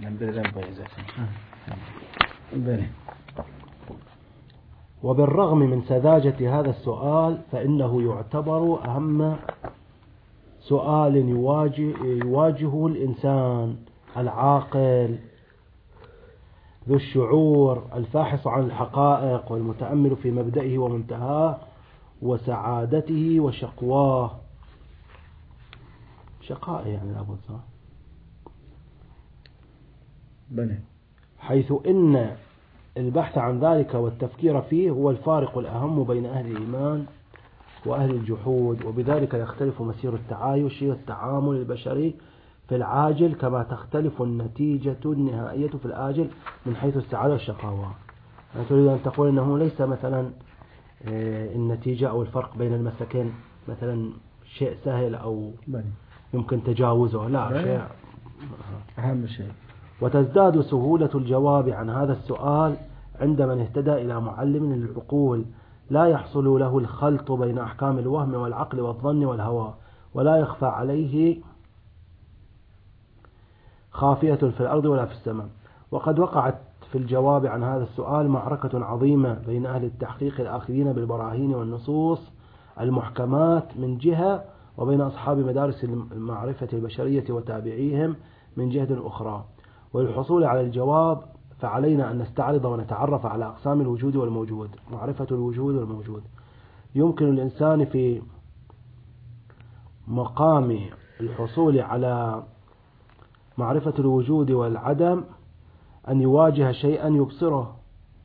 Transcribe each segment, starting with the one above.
وبالرغم من سذاجة هذا السؤال فإنه يعتبر أهم سؤال يواجهه الإنسان العاقل ذو الشعور الفاحص عن الحقائق والمتأمل في مبدئه ومنتهاه وسعادته وشقواه. شقاء يعني لابد صح؟ بني. حيث إن البحث عن ذلك والتفكير فيه هو الفارق الأهم بين أهل الإيمان وأهل الجحود، وبذلك يختلف مسير التعايش والتعامل البشري في العاجل كما تختلف النتيجة النهائية في الآجل من حيث السعادة والشقاوة. يعني تريد أن تقول أنه ليس مثلا النتيجة أو الفرق بين المسلكين مثلا شيء سهل أو يمكن تجاوزه، لا شيء أهم شيء. وتزداد سهولة الجواب عن هذا السؤال عند من اهتدى إلى معلم للعقول لا يحصل له الخلط بين أحكام الوهم والعقل والظن والهوى، ولا يخفى عليه خافية في الأرض ولا في السماء. وقد وقعت في الجواب عن هذا السؤال معركة عظيمة بين أهل التحقيق الآخذين بالبراهين والنصوص المحكمات من جهة، وبين أصحاب مدارس المعرفة البشرية وتابعيهم من جهة أخرى. وللحصول على الجواب فعلينا أن نستعرض ونتعرف على أقسام الوجود والموجود. معرفة الوجود والموجود: يمكن الإنسان في مقام الحصول على معرفة الوجود والعدم أن يواجه شيئا يبصره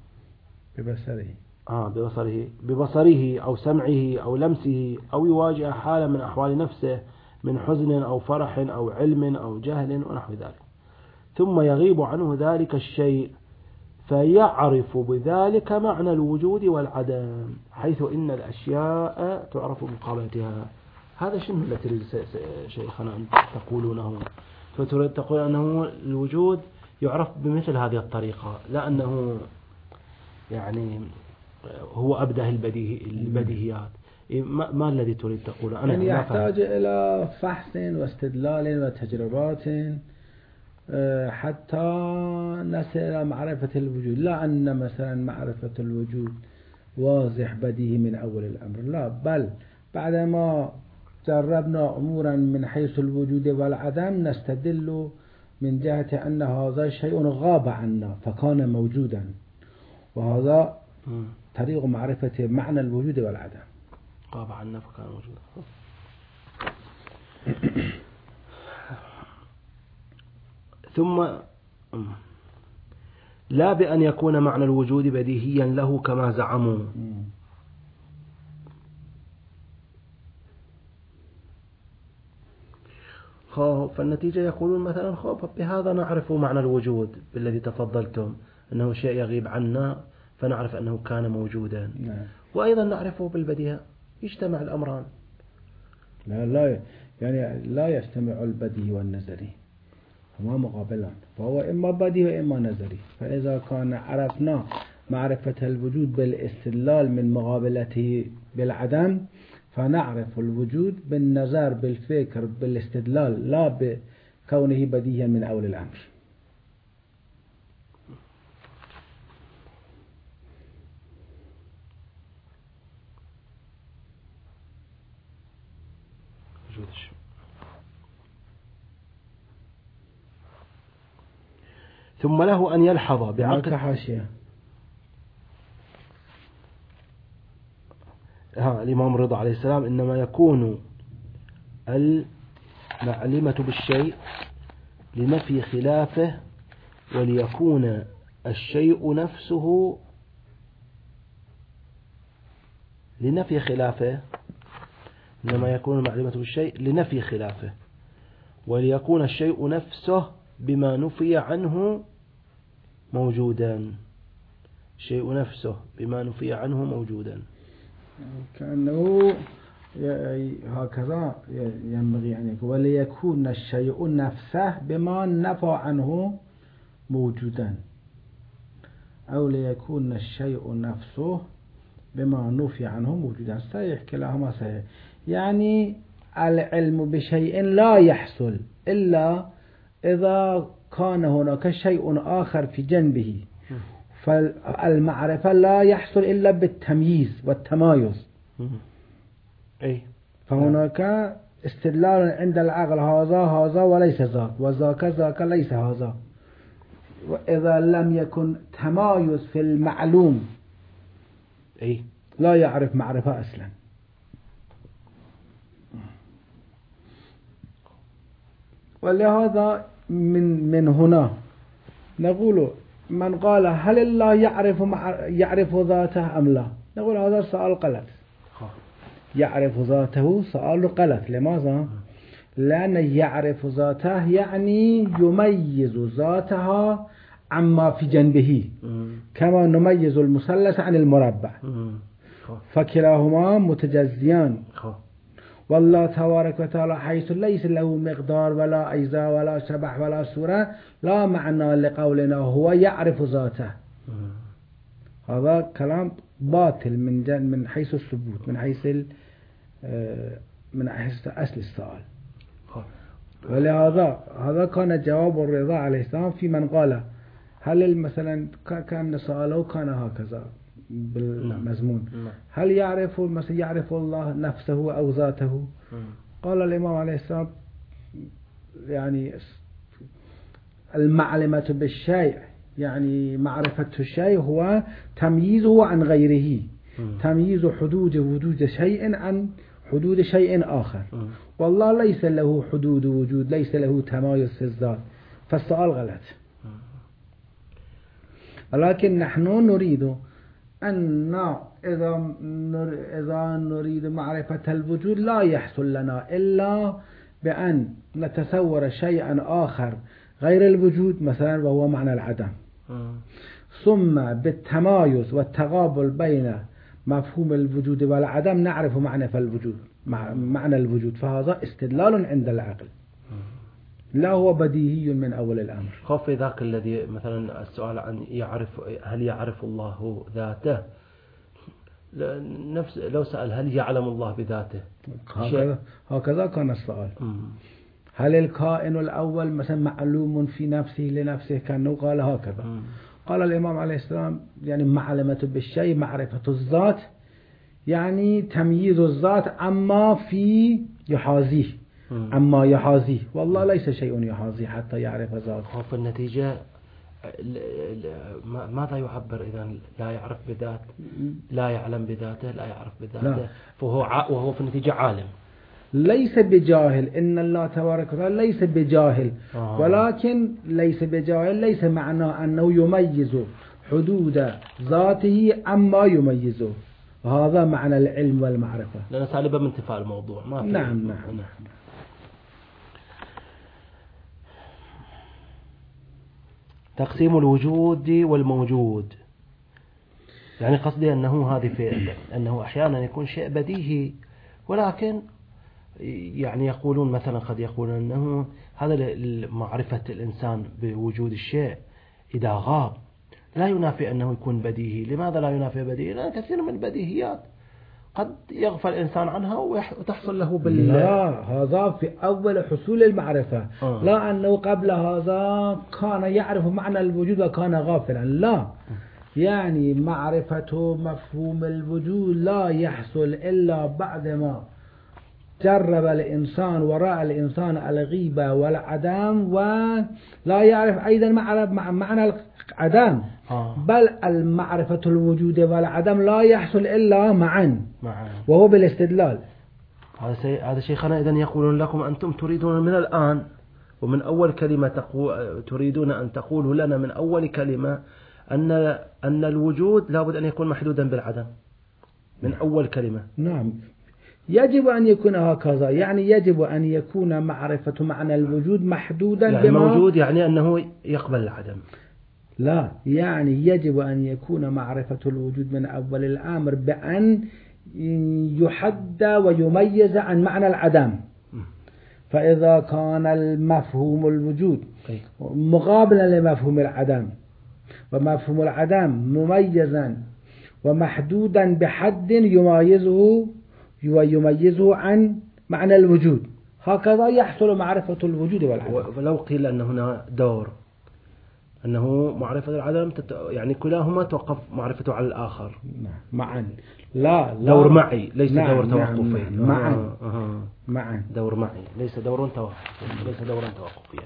ببصره أو سمعه أو لمسه، أو يواجه حالة من أحوال نفسه من حزن أو فرح أو علم أو جهل ونحو ذلك، ثم يغيب عنه ذلك الشيء فيعرف بذلك معنى الوجود والعدم، حيث إن الأشياء تعرف مقابلتها. هذا شنو اللي تريد شيخنا أن تقولونه؟ فتريد تقول أنه الوجود يعرف بمثل هذه الطريقة، لا أنه يعني هو أبده البديهيات. ما الذي تريد تقوله؟ أنا يعني يحتاج إلى فحص واستدلال وتجربات حتى نصل إلى معرفة الوجود، لا أن مثلا معرفة الوجود واضح بديهي من أول الأمر، لا، بل بعدما جربنا أمورا من حيث الوجود والعدم نستدل من جهة أن هذا شيء غاب عنا فكان موجودا، وهذا طريق معرفة معنى الوجود والعدم. غاب عنا فكان موجودا. ثم لا بأن يكون معنى الوجود بديهيا له كما زعموا، فالنتيجة يقولون مثلا بهذا نعرف معنى الوجود بالذي تفضلتم أنه شيء يغيب عنا فنعرف أنه كان موجودا، وأيضا نعرفه بالبديهة. يجتمع الأمران. لا يعني لا يجتمع البديهي والنظري، هما مقابلان، فهو إما بديهي وإما نظري. فإذا كان عرفنا معرفة الوجود بالاستدلال من مقابلته بالعدم فنعرف الوجود بالنظر بالفكر بالاستدلال، لا بكونه بديهيا من أول الأمر. ثم له أن يلحظ بعقل حاشية الإمام رضا عليه السلام: إنما يكون المعلمة بالشيء لنفي خلافه وليكون الشيء نفسه لنفي خلافه. إنما يكون المعلمة بالشيء لنفي خلافه وليكون الشيء نفسه بما نفي عنه موجودا. شيء نفسه بما نفي عنه موجودا، كأنه هكذا ينبغي أن يكون، وليكون الشيء نفسه بما نفى عنه موجودا، أو ليكون الشيء نفسه بما نفي عنه موجودا. صحيح، كلاهما صحيح. يعني العلم بشيء لا يحصل إلا إذا كان هناك شيء آخر في جنبه، فالمعرفة لا يحصل إلا بالتمييز والتمايز. أي فهناك استدلال عند العقل هذا وليس ذاك، وذاك ليس هذا. وإذا لم يكن تمايز في المعلوم أي لا يعرف معرفة أصلا. ولهذا من هنا نقول من قال هل الله يعرف ذاته أم لا، نقول هذا سؤال غلط. يعرف ذاته سؤال غلط. لماذا؟ لأن يعرف ذاته يعني يميز ذاتها عما في جنبه، كما نميز المثلث عن المربع، فكلاهما متجزيان. والله تبارك وتعالى حيث ليس له مقدار ولا أجزاء ولا شبح ولا صورة لا معنى لقولنا هو يعرف ذاته. هذا كلام باطل من حيث الثبوت، من حيث أصل السؤال. ولهذا هذا كان جواب الرضا عليه السلام في من قال هل مثلا كان سؤاله كان هكذا بالمزمون، هل يعرف الله نفسه أو ذاته؟ قال الإمام عليه السلام يعني المعلمة بالشيء، يعني معرفة الشيء هو تمييزه عن غيره، تمييز حدود وجود شيء عن حدود شيء آخر. والله ليس له حدود وجود، ليس له تمايز في الذات، فالسؤال غلط. ولكن نحن نريد أن إذا نريد معرفة الوجود لا يحصل لنا إلا بأن نتصور شيئا آخر غير الوجود مثلا، وهو معنى العدم، ثم بالتمايز والتقابل بين مفهوم الوجود والعدم نعرف معنى الوجود، فهذا استدلال عند العقل لا هو بديهي من أول الأمر. خوف ذاك الذي مثلا السؤال عن هل يعرف الله ذاته، نفس لو سأل هل يعلم الله بذاته، هكذا كان السؤال. هل الكائن الأول مثلا معلوم في نفسه لنفسه، كأنه قال هكذا. قال الإمام عليه السلام يعني معلمة بالشيء معرفة الذات، يعني تمييز الذات عما في يحاذيه، عما يحاذيه. والله ليس شيء يحاذيه حتى يعرف ذاته. خوف النتيجة ماذا يعبر إذا لا يعرف بذات، لا يعلم بذاته، لا يعرف بذاته، لا. وهو في النتيجة عالم، ليس بجاهل. إن الله تبارك وتعالى ليس بجاهل، ولكن ليس بجاهل ليس معناه أنه يميز حدود ذاته عما يميزه، وهذا معنى العلم والمعرفة، لأن سالبة من انتفاء الموضوع. ما في نعم. تقسيم الوجود والموجود، يعني قصدي أنه أحيانا يكون شيء بديهي، ولكن يعني يقولون مثلا قد يقولون أنه هذا معرفة الإنسان بوجود الشيء إذا غاب لا ينافي أنه يكون بديهي. لماذا لا ينافي بديهي؟ لأن كثير من البديهيات قد يغفل الإنسان عنها وتحصل له لا، هذا في أول حصول المعرفة. لا أنه قبل هذا كان يعرف معنى الوجود وكان غافلا، لا. يعني معرفة مفهوم الوجود لا يحصل إلا بعدما جرب الإنسان وراء الإنسان الغيبة والعدم، ولا يعرف أيضا معنى العدم، بل المعرفة الوجود والعدم لا يحصل إلا معا، وهو بالاستدلال. هذا شيخنا إذن يقولون لكم أنتم تريدون من الآن ومن أول كلمة تريدون أن تقولوا لنا من أول كلمة أن الوجود لابد أن يكون محدودا بالعدم من أول كلمة. نعم، يجب أن يكون هكذا، يعني يجب أن يكون معرفة معنى الوجود محدودا يعني موجود، يعني أنه يقبل العدم. لا، يعني يجب أن يكون معرفة الوجود من أول الأمر بأن يحد ويميز عن معنى العدم. فإذا كان المفهوم الوجود مقابلا لمفهوم العدم، ومفهوم العدم مميزا ومحدودا بحد يميزه عن معنى الوجود، هكذا يحصل معرفة الوجود والعدم. ولو قيل أن هنا دور، أنه معرفة العدم يعني كلاهما توقف معرفته على الآخر معا، لا دور معي ليس نعم دور توقفي. معا معا دور معي ليس دور توقفي، ليس دورا توقفيا.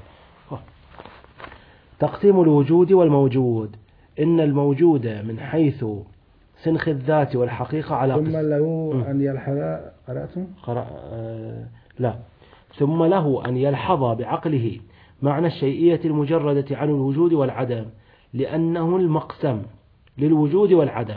تقسيم الوجود والموجود. إن الموجود من حيث سنخ الذات والحقيقة على ثم له أن يلحظ قرأتم؟ لا. ثم له أن يلحظ بعقله معنى الشيئية المجردة عن الوجود والعدم، لأنه المقسم للوجود والعدم.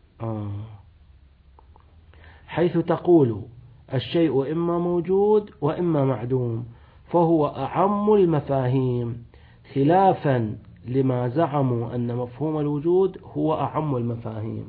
حيث تقول الشيء إما موجود وإما معدوم، فهو أعم المفاهيم، خلافا لما زعموا أن مفهوم الوجود هو أعم المفاهيم.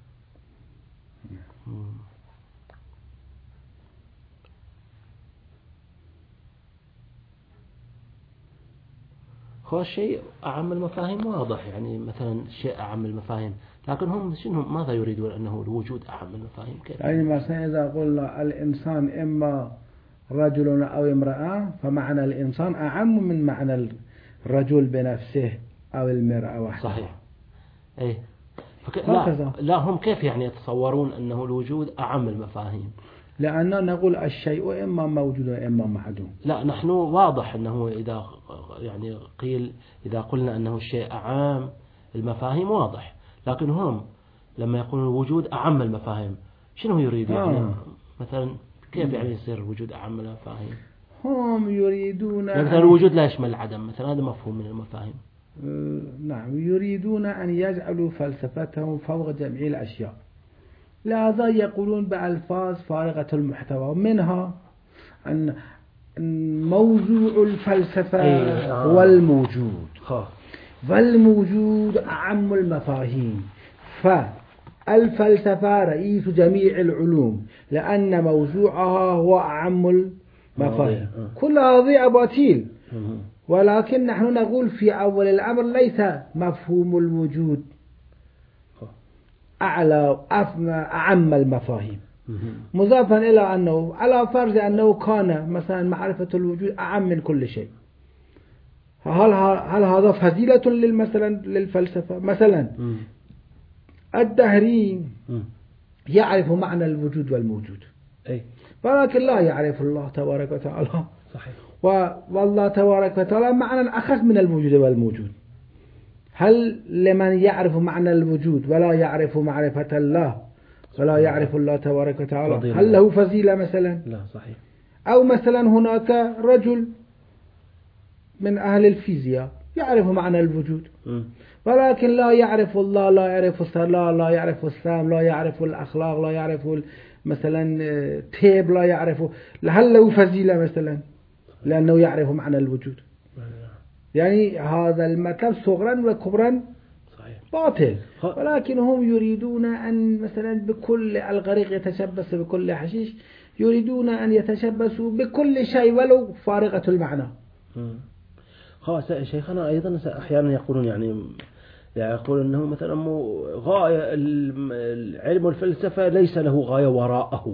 هو الشيء أعم المفاهيم واضح، يعني مثلا شيء أعم المفاهيم، لكن هم شنو ماذا يريدون أنه الوجود أعم المفاهيم؟ كيف؟ يعني مثلا إذا قلنا الإنسان إما رجل أو امرأة، فمعنى الإنسان أعم من معنى الرجل بنفسه أو المرأة وحدها. صحيح. إيه. لا هم كيف يعني يتصورون أنه الوجود أعم المفاهيم؟ لأننا نقول الشيء إما موجود وإما معدوم. لا نحن واضح أنه إذا يعني قيل إذا قلنا أنه الشيء أعم المفاهيم واضح، لكن هم لما يقولون الوجود أعم المفاهيم شنو يريدون؟ يعني مثلا كيف يعني يصير الوجود أعم المفاهيم؟ هم يريدون مثلا الوجود لا يشمل العدم، مثلا هذا مفهوم من المفاهيم. نعم، يريدون أن يجعلوا فلسفتهم فوق جميع الأشياء، لهذا يقولون بألفاظ فارغة المحتوى، منها أن موضوع الفلسفة هو الموجود، والموجود أعم المفاهيم، فالفلسفة رئيس جميع العلوم لأن موضوعها هو أعم المفاهيم. كل هذه أباطيل، ولكن نحن نقول في أول الأمر ليس مفهوم الوجود أعلى أعم المفاهيم، مضافا إلى أنه على فرض أنه كان مثلا معرفة الوجود أعم من كل شيء، هل هذا فضيلة للفلسفة؟ مثلا الدهري يعرف معنى الوجود والموجود، ولكن لا يعرف الله تبارك وتعالى. صحيح. والله تبارك وتعالى معنى أخذ من الوجود والموجود. هل لمن يعرف معنى الوجود ولا يعرف معرفة الله ولا يعرف الله تبارك وتعالى هل له فضيلة مثلا؟ لا. صحيح. أو مثلا هناك رجل من أهل الفيزياء يعرف معنى الوجود ولكن لا يعرف الله، لا يعرف الصلاة، لا يعرف الصيام، لا يعرف الأخلاق، لا يعرف مثلا تيب، لا يعرف، هل له فضيلة مثلا لأنه يعرف معنى الوجود؟ يعني هذا المطلب صغرا وكبرا باطل، ولكن هم يريدون أن مثلا بكل الغريق يتشبث بكل حشيش، يريدون أن يتشبثوا بكل شيء ولو فارغة المعنى. خلاص شيخنا أيضا أحيانا يقولون يعني يقول أنه مثلا غاية العلم والفلسفة ليس له غاية وراءه،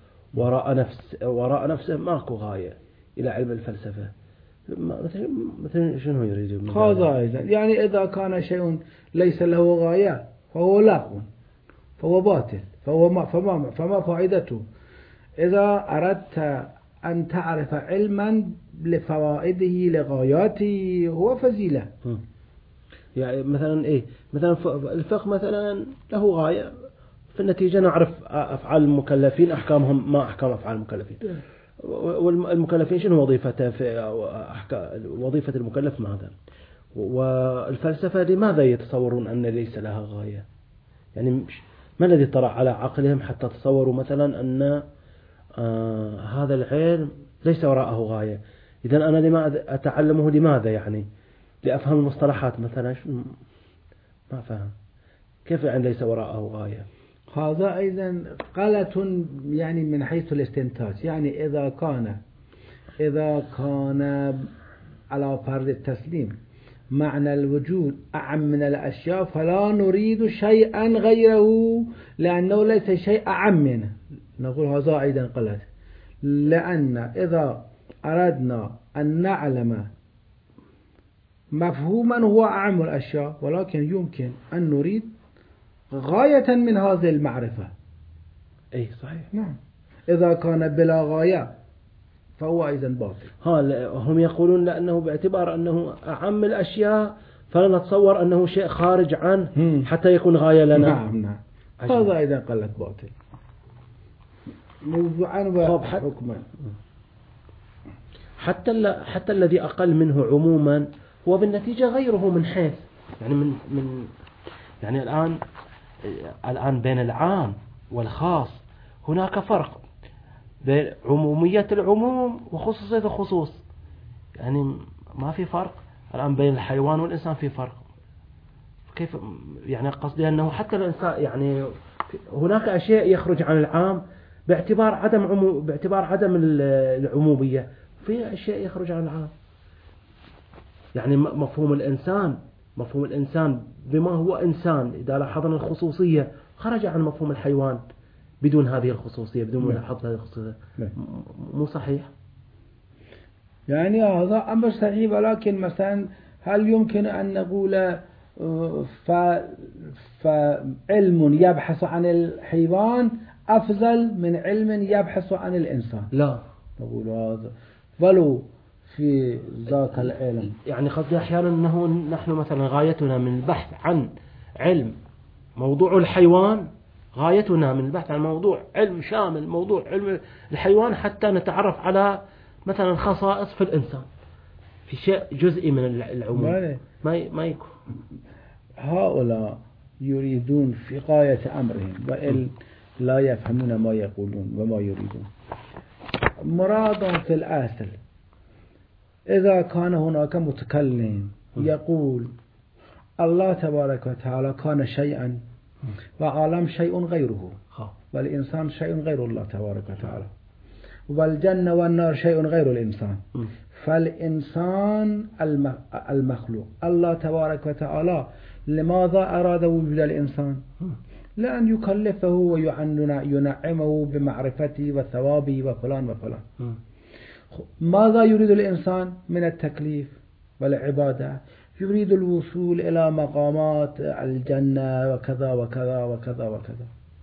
وراء نفسه ماكو غاية إلى علم الفلسفة. مثلا شنو يريدون؟ هذا أيضا يعني إذا كان شيء ليس له غاية فهو لاغو، فهو باطل، فما فائدته؟ إذا أردت أن تعرف علما لفوائده لغاياته هو فضيلة. يعني مثلا مثلا الفقه مثلا له غاية، في النتيجة نعرف أفعال المكلفين أحكامهم ما أحكام أفعال المكلفين، والمكلفين شنو وظيفته وظيفة المكلف ماذا؟ والفلسفة لماذا يتصورون أن ليس لها غاية؟ يعني ما الذي طرأ على عقلهم حتى تصوروا مثلا أن هذا العلم ليس وراءه غاية؟ إذن أنا لماذا أتعلمه؟ لماذا يعني؟ لأفهم المصطلحات مثلا؟ ما فهم كيف يعني ليس وراءه غاية؟ هذا أيضا غلط يعني من حيث الاستنتاج. يعني إذا كان على فرض التسليم معنى الوجود أعم من الأشياء فلا نريد شيئا غيره لأنه ليس شيء أعم منه، نقول هذا أيضا غلط، لأن إذا أردنا أن نعلم مفهوما هو أعم الأشياء، ولكن يمكن أن نريد غاية من هذه المعرفة. أي صحيح. نعم. إذا كان بلا غاية فهو أيضا باطل. هم يقولون لأنه باعتبار أنه أعم الأشياء فلا نتصور أنه شيء خارج عنه حتى يكون غاية لنا. نعم. هذا أيضا قلت باطل موضوعا وحكما. حتى الذي أقل منه عموما هو بالنتيجة غيره من حيث يعني الآن بين العام والخاص هناك فرق بين عمومية العموم وخصوصية الخصوص. يعني ما في فرق الآن بين الحيوان والإنسان، في فرق. كيف يعني قصدي أنه حتى الإنسان يعني هناك أشياء يخرج عن العام باعتبار عدم العمومية، في أشياء يخرج عن العام. يعني مفهوم الإنسان بما هو إنسان إذا لاحظنا الخصوصية خرج عن مفهوم الحيوان بدون هذه الخصوصية، بدون ملاحظة هذه الخصوصية. مو صحيح؟ يعني هذا أمر صحيح، ولكن مثلا هل يمكن أن نقول فعلم يبحث عن الحيوان أفضل من علم يبحث عن الإنسان؟ لا نقول هذا ولو في ذاك العلم. يعني قصدي أحيانا أنه نحن مثلا غايتنا من البحث عن علم موضوع الحيوان، غايتنا من البحث عن موضوع علم شامل موضوع علم الحيوان حتى نتعرف على مثلا خصائص في الإنسان في شيء جزئي من العموم. ما يكون. هؤلاء يريدون في غاية أمرهم وإن لا يفهمون ما يقولون وما يريدون. مراد في الأصل إذا كان هناك متكلم يقول الله تبارك وتعالى كان شيئا وعالم شيء غيره، والإنسان شيء غير الله تبارك وتعالى، والجنة والنار شيء غير الإنسان. فالإنسان المخلوق الله تبارك وتعالى لماذا أراد وجود الإنسان؟ لأن يكلفه وينعمه بمعرفته وثوابه وفلان وفلان. ماذا يريد الإنسان من التكليف والعبادة؟ يريد الوصول إلى مقامات الجنة وكذا وكذا وكذا وكذا.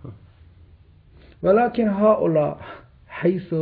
ولكن هؤلاء حيث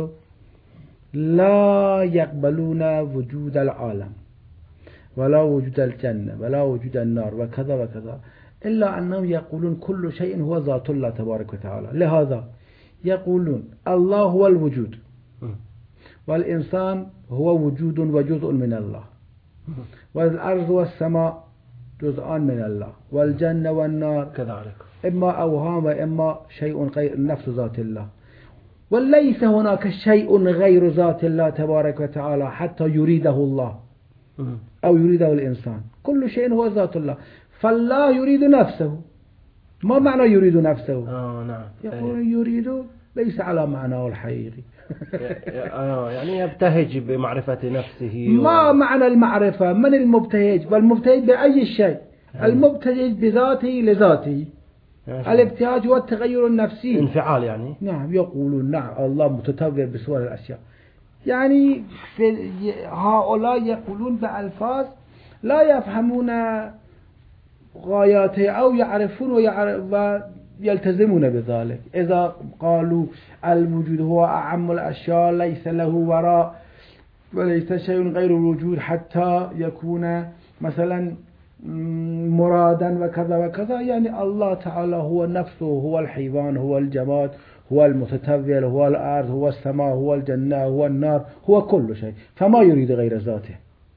لا يقبلون وجود العالم ولا وجود الجنة ولا وجود النار وكذا وكذا، إلا أنهم يقولون كل شيء هو ذات الله تبارك وتعالى. لهذا يقولون الله هو الوجود، والإنسان هو وجود وجزء من الله، والأرض والسماء جزءان من الله، والجنة والنار كذلك إما أوهام وإما شيء غير نفس ذات الله، وليس هناك شيء غير ذات الله تبارك وتعالى حتى يريده الله أو يريده الإنسان. كل شيء هو ذات الله، فالله يريد نفسه. ما معنى يريد نفسه؟ نعم. يقول يريد ليس على معناه الحقيقي. يعني يبتهج بمعرفة نفسه. ما معنى المعرفة؟ من المبتهج؟ والمبتهج بأي شيء؟ المبتهج بذاته لذاته. الابتهاج هو التغير النفسي، انفعال يعني. نعم. يقولون نعم الله متتغير بصور الأشياء. يعني هؤلاء يقولون بألفاظ لا يفهمون غاياته أو يعرفون ويلتزمون بذلك. إذا قالوا الوجود هو أعم الأشياء ليس له وراء وليس شيء غير الوجود حتى يكون مثلا مرادا وكذا وكذا، يعني الله تعالى هو نفسه، هو الحيوان، هو الجماد، هو المتتبع، هو الأرض، هو السماء، هو الجنة، هو النار، هو كل شيء، فما يريد غير ذاته.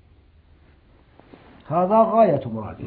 هذا غاية مراده.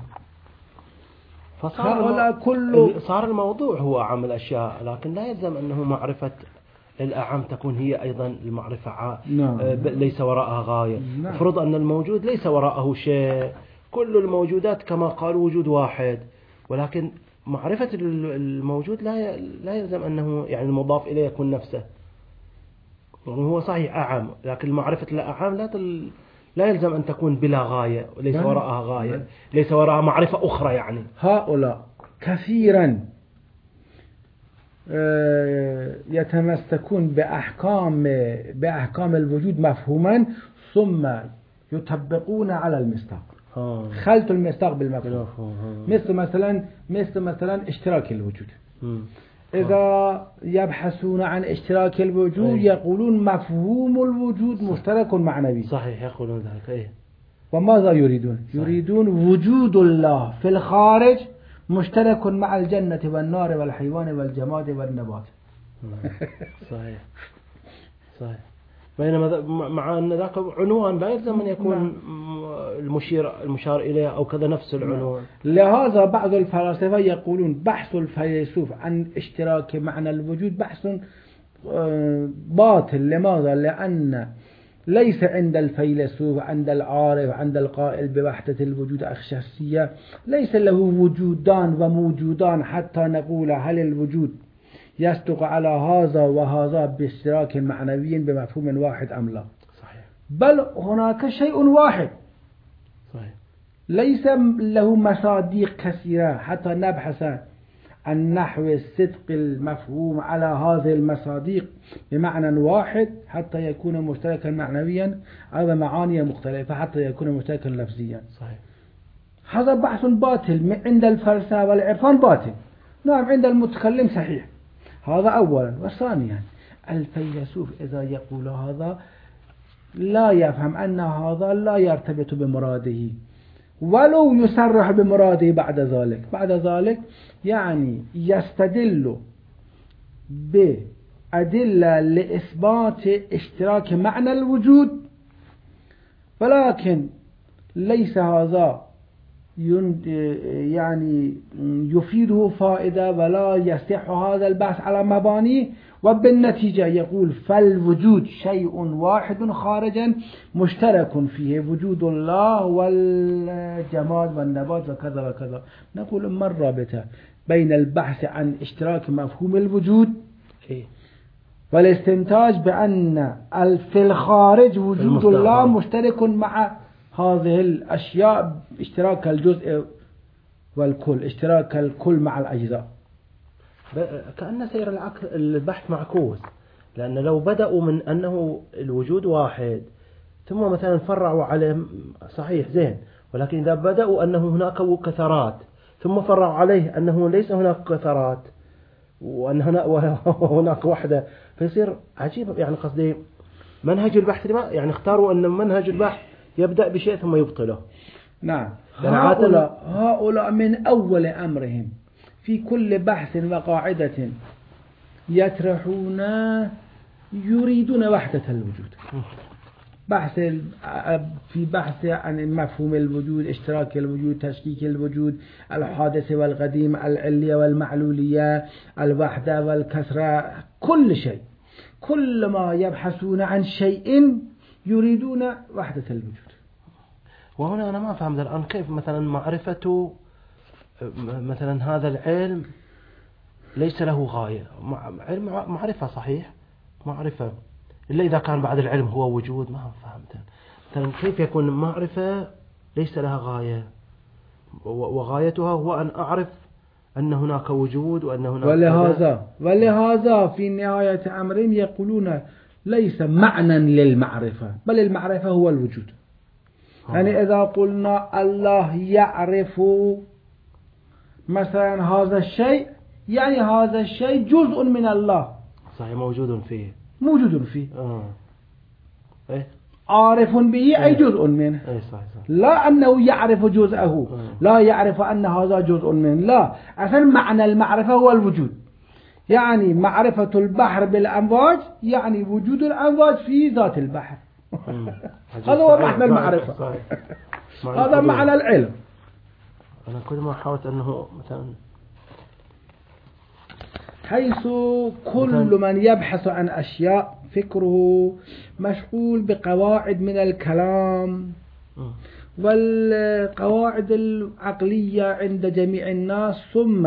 صار الموضوع هو أعم الأشياء، لكن لا يلزم أنه معرفة الأعم تكون هي أيضا المعرفة. نعم. ليس وراءها غاية. نعم. افرض أن الموجود ليس وراءه شيء، كل الموجودات كما قالوا وجود واحد، ولكن معرفة الموجود لا يلزم أنه يعني المضاف إليه يكون نفسه. يعني هو صحيح أعم، لكن معرفة الأعم لا يلزم أن تكون بلا غاية وليس وراءها غاية، ليس وراءها معرفة أخرى. يعني هؤلاء كثيرا يتمسكون بأحكام الوجود مفهوما ثم يطبقون على المصداق. خلط المصداق بالمفهوم. مثل مثلا اشتراك الوجود. إذا يبحثون عن اشتراك الوجود يقولون مفهوم الوجود مشترك معنوي. صحيح يقولون ذلك. وماذا يريدون؟ يريدون وجود الله في الخارج مشترك مع الجنة والنار والحيوان والجماد والنبات. صحيح. بينما مع أن ذاك عنوان لا يلزم أن يكون المشار إليه أو كذا نفس العنوان. لهذا بعض الفلاسفة يقولون بحث الفيلسوف عن اشتراك معنى الوجود بحث باطل. لماذا؟ لأن ليس عند الفيلسوف، عند العارف، عند القائل بوحدة الوجود الشخصية، ليس له وجودان وموجودان حتى نقول هل الوجود يصدق على هذا وهذا باشتراك معنوي بمفهوم واحد أم لا. صحيح. بل هناك شيء واحد. صحيح. ليس له مصادق كثيرة حتى نبحث عن نحو الصدق المفهوم على هذه المصادق بمعنى واحد حتى يكون مشتركا معنويا أو معاني مختلفة حتى يكون مشتركا لفظيا. صحيح. هذا بحث باطل عند الفلسفة والعرفان باطل. نعم عند المتكلم صحيح. هذا أولا. وثانيا الفيلسوف إذا يقول هذا لا يفهم أن هذا لا يرتبط بمراده ولو يصرح بمراده بعد ذلك يعني يستدل بأدلة لإثبات اشتراك معنى الوجود، ولكن ليس هذا يعني يفيده فائدة ولا يصح هذا البحث على مبانيه، وبالنتيجة يقول فالوجود شيء واحد خارجا مشترك فيه وجود الله والجماد والنبات وكذا وكذا. نقول ما الرابطة بين البحث عن اشتراك مفهوم الوجود والاستنتاج بأن في الخارج وجود الله مشترك مع هذه الأشياء اشتراك الجزء والكل، اشتراك الكل مع الأجزاء. كأن سير العقل البحث معكوس، لأن لو بدأوا من أنه الوجود واحد ثم مثلا فرعوا عليه صحيح زين، ولكن إذا بدأوا أنه هناك كثرات ثم فرعوا عليه أنه ليس هناك كثرات وأن هناك وحدة، فيصير عجيب. يعني قصدي منهج البحث يعني اختاروا أن منهج البحث يبدأ بشيء ثم يبطله. نعم. هؤلاء من أول أمرهم في كل بحث وقاعدة يطرحون يريدون وحدة الوجود. في بحث عن مفهوم الوجود، اشتراك الوجود، تشكيك الوجود، الحادث والقديم، العلية والمعلولية، الوحدة والكثرة، كل شيء، كل ما يبحثون عن شيء يريدون وحدة الوجود. وهنا أنا ما فهمت الآن كيف مثلا معرفة مثلا هذا العلم ليس له غاية. علم معرفة صحيح، معرفة إلا إذا كان بعد العلم هو وجود. ما فهمت مثلا كيف يكون معرفة ليس لها غاية وغايتها هو أن أعرف أن هناك وجود وأن هناك ولهذا في نهاية أمرهم يقولون ليس معنى للمعرفة بل المعرفة هو الوجود. يعني إذا قلنا الله يعرف مثلا هذا الشيء، يعني هذا الشيء جزء من الله. صحيح، موجود فيه. إيه؟ عارف به أي جزء منه. إيه صحيح. لا أنه يعرف جزءه، لا يعرف أن هذا جزء منه، لا. أصلا معنى المعرفة هو الوجود. يعني معرفة البحر بالأمواج يعني وجود الأمواج في ذات البحر. هذا هو معنى المعرفة. هذا معنى العلم. أنا كل ما حاولت أنه مثلا حيث كل من يبحث عن أشياء فكره مشغول بقواعد من الكلام والقواعد العقلية عند جميع الناس، ثم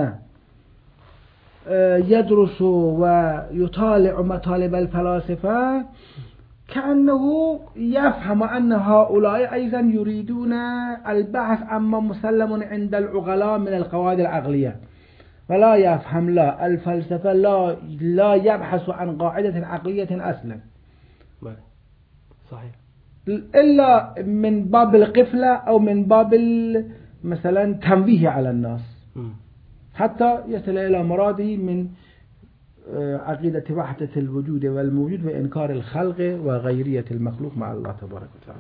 يدرس ويطالع مطالب الفلاسفة كأنه يفهم أن هؤلاء أيضا يريدون البحث عما مسلم عند العقلاء من القواعد العقلية. ولا يفهم لا الفلسفة لا يبحث عن قاعدة عقلية أصلا، صحيح، إلا من باب القفلة أو من باب مثلا تنبيه على الناس حتى يصل إلى مراده من عقيدة وحدة الوجود والموجود وإنكار الخلق وغيرية المخلوق مع الله تبارك وتعالى.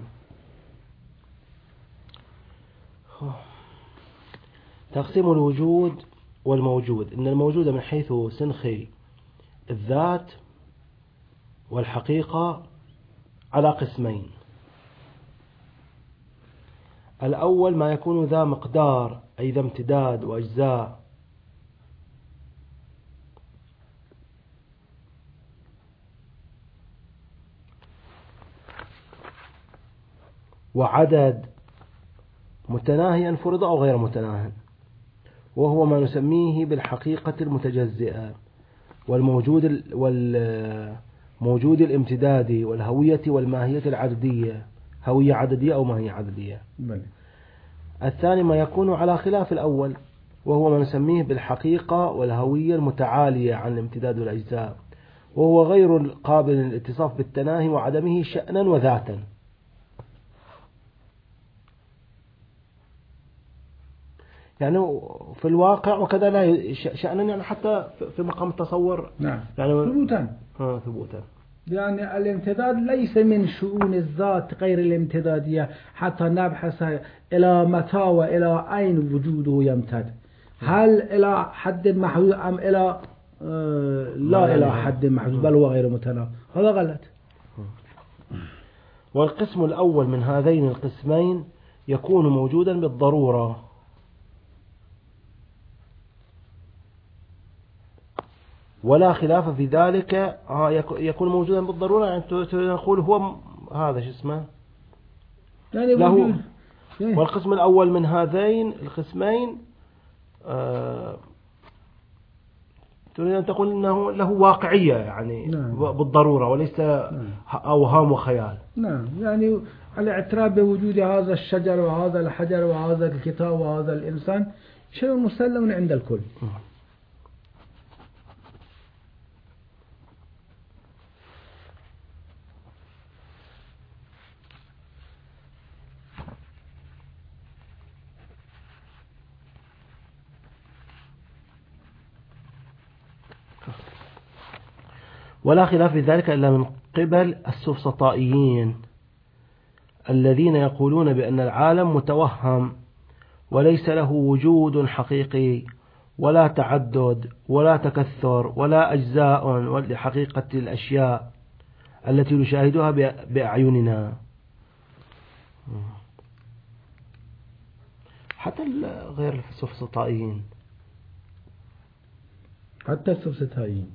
تقسيم الوجود والموجود. إن الموجود من حيث سنخي الذات والحقيقة على قسمين: الأول ما يكون ذا مقدار أي ذا امتداد وأجزاء، وعدد متناهيا فرض أو غير متناهي، وهو ما نسميه بالحقيقة المتجزئة والموجود الامتدادي والهوية والماهية العددية، هوية عددية أو ماهية عددية. الثاني ما يكون على خلاف الأول، وهو ما نسميه بالحقيقة والهوية المتعالية عن الامتداد والأجزاء، وهو غير قابل للاتصاف بالتناهي وعدمه شأنا وذاتا. يعني في الواقع وكذا لا شأنا، يعني حتى في مقام التصور. نعم. يعني ثبوتا. يعني الامتداد ليس من شؤون الذات غير الامتدادية حتى نبحث إلى متى وإلى أين وجوده يمتد، هل إلى حد محدود أم إلى لا إلى حد محدود، بل هو غير متناهي. هذا غلط. والقسم الأول من هذين القسمين يكون موجودا بالضرورة، ولا خلاف في ذلك. يكون موجودا بالضرورة، يعني تقول هو هذا شو اسمه يعني له. والقسم الأول من هذين القسمين تريد أن تقول أنه له واقعية، يعني بالضرورة وليس أوهام وخيال. نعم، يعني الاعتراف بوجود هذا الشجر وهذا الحجر وهذا الكتاب وهذا الإنسان شيء مسلم عند الكل. ولا خلاف في ذلك إلا من قبل السفسطائيين الذين يقولون بأن العالم متوهم وليس له وجود حقيقي ولا تعدد ولا تكثر ولا أجزاء لحقيقة الأشياء التي نشاهدها بأعيننا. حتى غير السفسطائيين، حتى السفسطائيين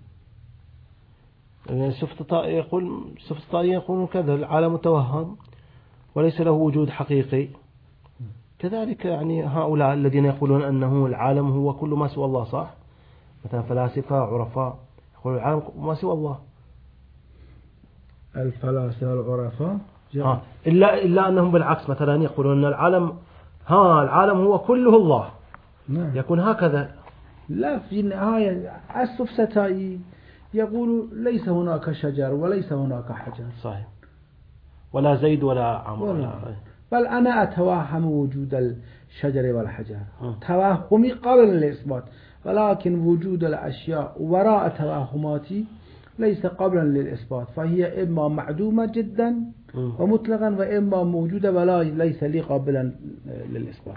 السفسطائيين يقولون كذا: العالم متوهم وليس له وجود حقيقي. كذلك يعني هؤلاء الذين يقولون أنه العالم هو كل ما سوى الله، صح؟ مثلا فلاسفة عرفاء يقولون العالم ما سوى الله. الفلاسفة العرفاء إلا أنهم بالعكس مثلا يقولون أن العالم هو كله الله. نعم. يكون هكذا. لا، في النهاية السفسطائي يقول ليس هناك شجر وليس هناك حجر، صحيح، ولا زيد ولا عمرو، بل أنا أتوهم وجود الشجر والحجر توهمي قابل للإثبات، ولكن وجود الأشياء وراء توهماتي ليس قابلا للإثبات، فهي إما معدومة جدا ومطلقا وإما موجودة ولا ليس لي قابلا للإثبات.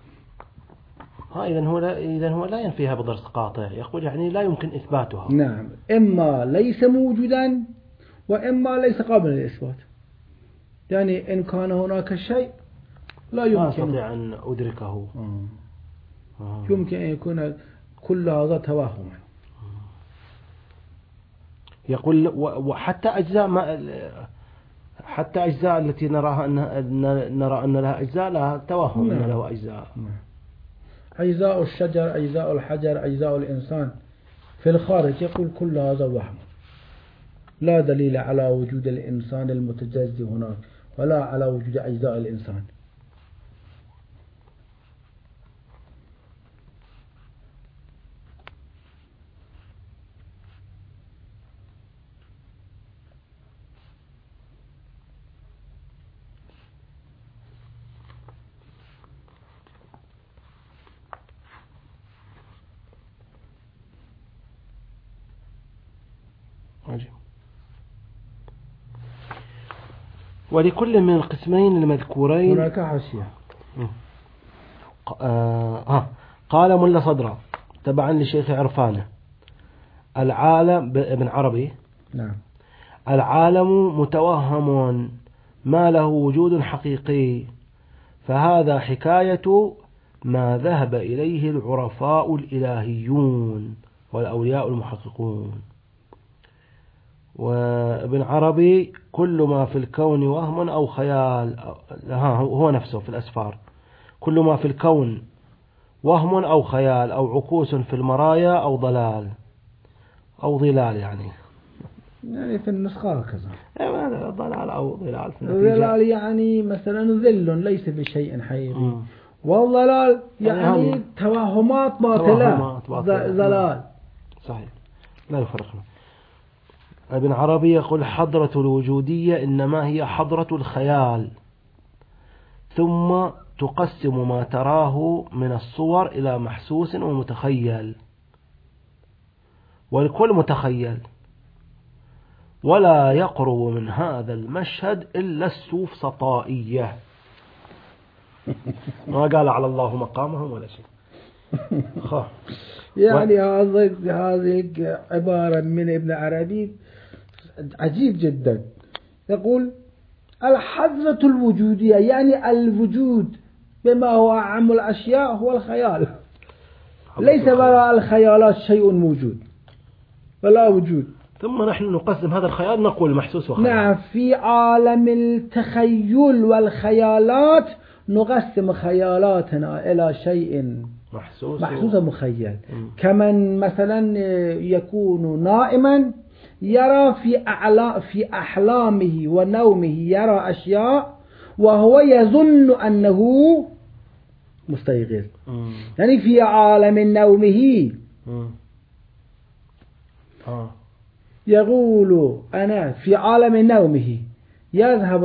إذن هو لا ينفيها بدرس قاطع، يقول يعني لا يمكن إثباتها. نعم، إما ليس موجودا وإما ليس قابلا للإثبات. يعني إن كان هناك شيء لا يمكن أستطيع أن أدركه. يمكن أن يكون كل هذا توهما. يقول وحتى أجزاء التي نرى أن لها أجزاء لها توهم. أن له أجزاء. أجزاء الشجر، أجزاء الحجر، أجزاء الإنسان في الخارج، يقول كل هذا وهم، لا دليل على وجود الإنسان المتجزئ هناك ولا على وجود أجزاء الإنسان. ولكل من القسمين المذكورين هناك حاشية. قال ملا صدرة تبعا لشيخ عرفانه العالم ابن عربي نعم. العالم متوهم ما له وجود حقيقي، فهذا حكاية ما ذهب إليه العرفاء الإلهيون والأولياء المحققون. وابن عربي كل ما في الكون وهم أو خيال، هو نفسه في الأسفار، كل ما في الكون وهم أو خيال أو عكوس في المرايا أو ضلال أو ضلال، يعني في النسخة كذا ضلال أو ضلال في ضلال، يعني مثلا ذل ليس بشيء حقيقي، والضلال يعني توهمات باطلة، ضلال. صحيح، لا يفرقنا. ابن عربي يقول حضرة الوجودية إنما هي حضرة الخيال، ثم تقسم ما تراه من الصور إلى محسوس ومتخيل، والكل متخيل، ولا يقرب من هذا المشهد إلا السفسطائية. ما قال على الله مقامهم ولا شيء. يعني هذه عبارة من ابن عربي عجيب جدا. يقول الحضرة الوجودية يعني الوجود بما هو أعم الأشياء هو الخيال، ليس وراء الخيالات شيء موجود ولا وجود. ثم نحن نقسم هذا الخيال نقول محسوس وخيال. نعم، في عالم التخيل والخيالات نقسم خيالاتنا إلى شيء محسوس ومخيل. كمن مثلا يكون نائما يرى في أحلامه ونومه يرى أشياء وهو يظن أنه مستيقظ، يعني في عالم نومه يقول أنا في عالم نومه، يذهب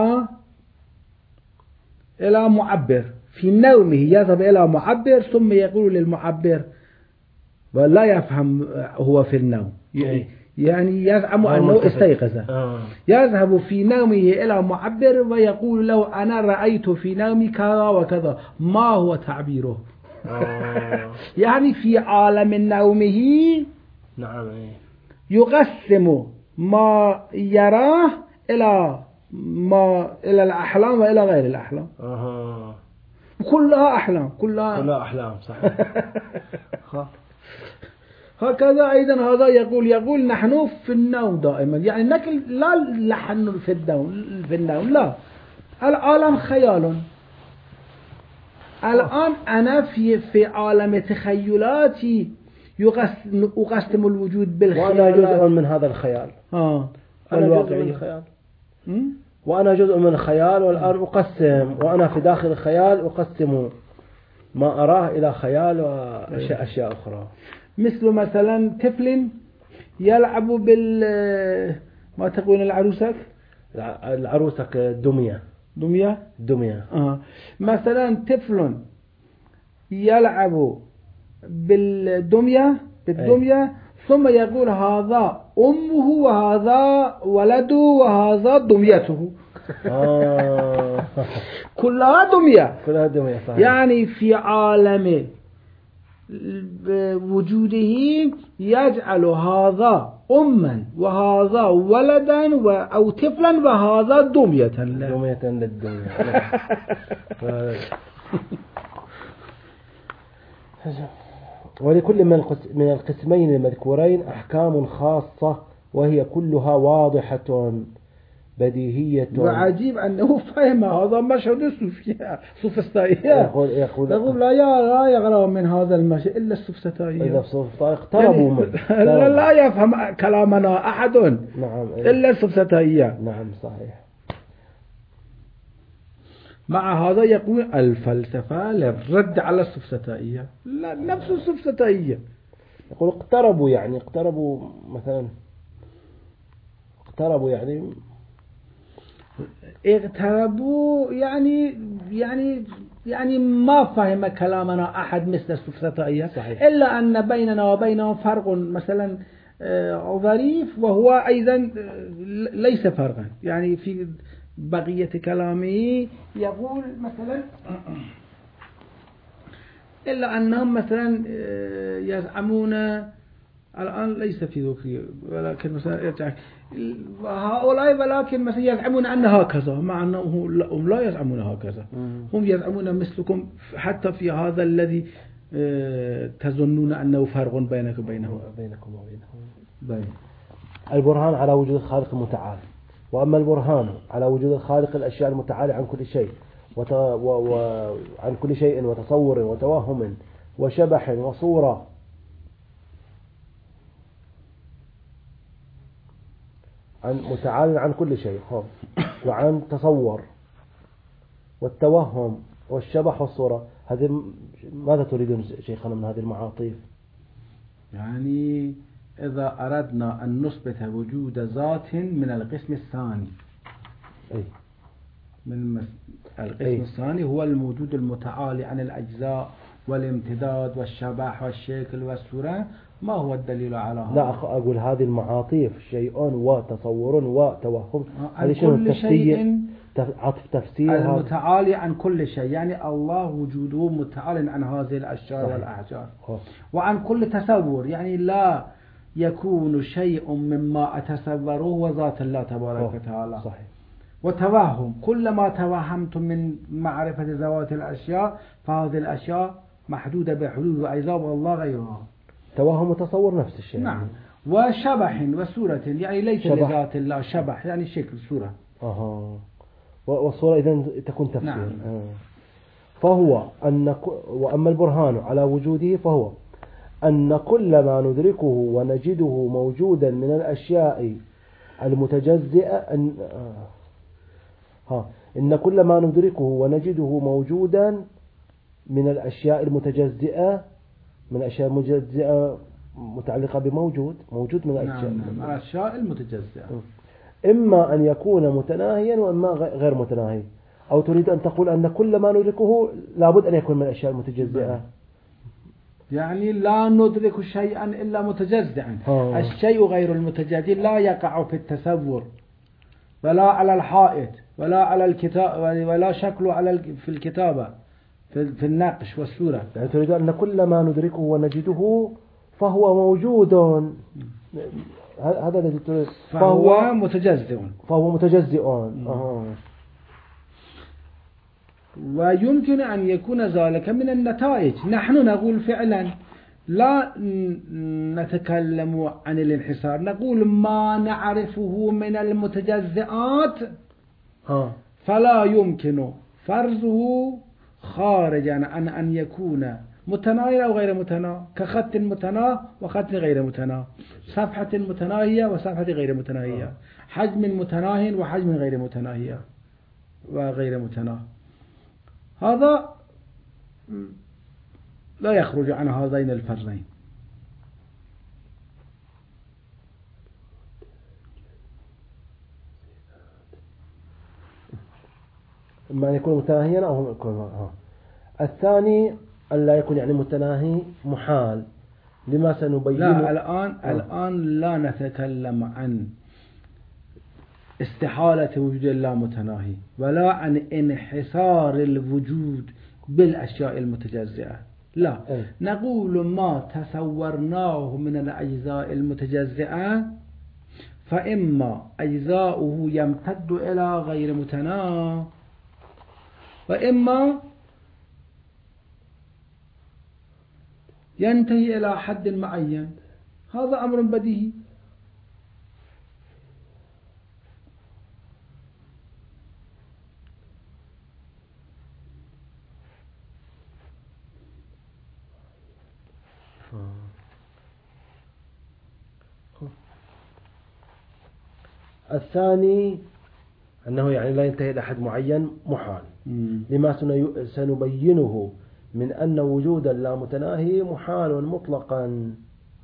إلى معبر في نومه، يذهب إلى معبر ثم يقول للمعبر ولا يفهم هو في النوم، يعني يزعم أنه استيقظ. يذهب في نومه إلى معبر ويقول له أنا رأيت في نومي كذا وكذا، ما هو تعبيره؟ يعني في عالم نومه نعم يقسم ما يراه إلى الأحلام وإلى غير الأحلام. كلها أحلام، كلها أحلام، صحيح. هكذا أيضا هذا يقول نحن في النوم دائما، يعني لا نحن في النوم لا، العالم خيال. الآن أنا في عالم تخيلاتي أقسم الوجود بالخيال، وأنا جزء من هذا الخيال. أنا جزء من الخيال، وأنا جزء من الخيال، والآن أقسم، وأنا في داخل الخيال أقسم ما أراه إلى خيال وأشياء أخرى. مثل مثلا طفل يلعب ما تقول العروسك دمية. مثلا طفل يلعب بالدمية ثم يقول هذا أمه وهذا ولده وهذا دميته. كلها دمية صحيح. يعني في عالم وجوده يجعل هذا أما وهذا ولدا أو طفلا وهذا دمية للدمية. ولكل من القسمين المذكورين أحكام خاصة، وهي كلها واضحة بديهية. وعجيب أنه فهم هذا مشهد السفسطائية. يقول لا يغرى من هذا المشهد إلا السفسطائية. إذا السفسطائية اقتربوا منه لا يفهم كلامنا أحد إلا السفسطائية. نعم صحيح. مع هذا يقول الفلسفة للرد على السفسطائية، لا نفس السفسطائية. يقول اقتربوا يعني مثلا اقتربوا يعني ما فهم كلامنا أحد مثل السفسطائية، إلا أن بيننا وبينهم فرق مثلا ظريف، وهو أيضا ليس فرقا، يعني بقية كلامه يقول مثلا إلا أنهم مثلا يزعمون الآن ليس في ذكري ولكن مثلا يرجع هؤلاء ولكن مثلا يزعمون أن هكذا مع أنهم لا يزعمون هكذا هم يزعمون مثلكم حتى في هذا الذي تظنون أنه فرق بينك وبينه البرهان على وجود الخالق المتعال. وأما البرهان على وجود الخالق الأشياء المتعالي عن كل شيء وعن كل شيء وتصور وتوهم وشبح وصورة متعال عن كل شيء وعن تصور والتوهم والشبح والصورة. هذه ماذا تريدون شيخنا من هذه المعاطيف؟ يعني إذا أردنا أن نثبت وجود ذات من القسم الثاني من القسم الثاني هو الموجود المتعالي عن الأجزاء والامتداد والشبح والشكل والصورة، ما هو الدليل على هذا؟ لا أقول هذه المعاطيف شيء وتصور وتوهم عن كل شيء عطف تفسير المتعالي عن كل شيء، يعني الله وجوده متعال عن هذه الأشجار والأحجار وعن كل تصور، يعني لا يكون شيء مما أتصوره وذات الله تبارك وتعالى. صحيح. وتوهم، كلما توهمتم من معرفة ذوات الأشياء فهذه الأشياء محدودة بحدود وأجزاء والله غيرها. توهم وتصور نفس الشيء. نعم. وشبح وصورة، يعني ليس لذات الله شبح يعني شكل صورة. والصورة إذن تكون تفسير. نعم. فهو وأما البرهان على وجوده فهو أن كل ما ندركه ونجده موجودا من الأشياء المتجزئة إن كل ما ندركه ونجده موجودا من الأشياء المتجزئة، من الأشياء المتجزئة متعلقة بموجود من الأشياء. نعم. الأشياء المتجزئة إما أن يكون متناهيا وإما غير متناهي، أو تريد أن تقول أن كل ما ندركه لابد أن يكون من الأشياء المتجزئة، يعني لا ندرك شيئا إلا متجزئا. الشيء غير المتجزئ لا يقع في التصور ولا على الحائط ولا على الكتاب ولا شكله في الكتابة في النقش والصورة. يعني تريد أن كل ما ندركه ونجده فهو موجود، هذا الذي تريد. فهو متجزئ. ويمكن أن يكون ذلك من النتائج. نحن نقول فعلا لا نتكلم عن الانحصار، نقول ما نعرفه من المتجزئات فلا يمكن فرضه خارجا عن أن يكون متناهي أو غير متناهي، كخط متناهي وخط غير متناهي، صفحة متناهية وصفحة غير متناهية، حجم متناهي وحجم غير متناهي وغير متناهي. هذا لا يخرج عن هذين الفرضين. إما أن يكون متناهيا أو يكون الثاني أن لا يكون يعني متناهي محال، لما سنبينه. لا الآن لا نتكلم عن استحالة وجود الله متناهي ولا عن انحصار الوجود بالأشياء المتجزئة، لا. نقول ما تصورناه من الأجزاء المتجزئة فإما أجزاؤه يمتد إلى غير متناهي وإما ينتهي إلى حد معين. هذا أمر بديهي. الثاني أنه يعني لا ينتهي إلى حد معين محال، لما سنبينه من أن وجود اللا متناهي محال مطلقا.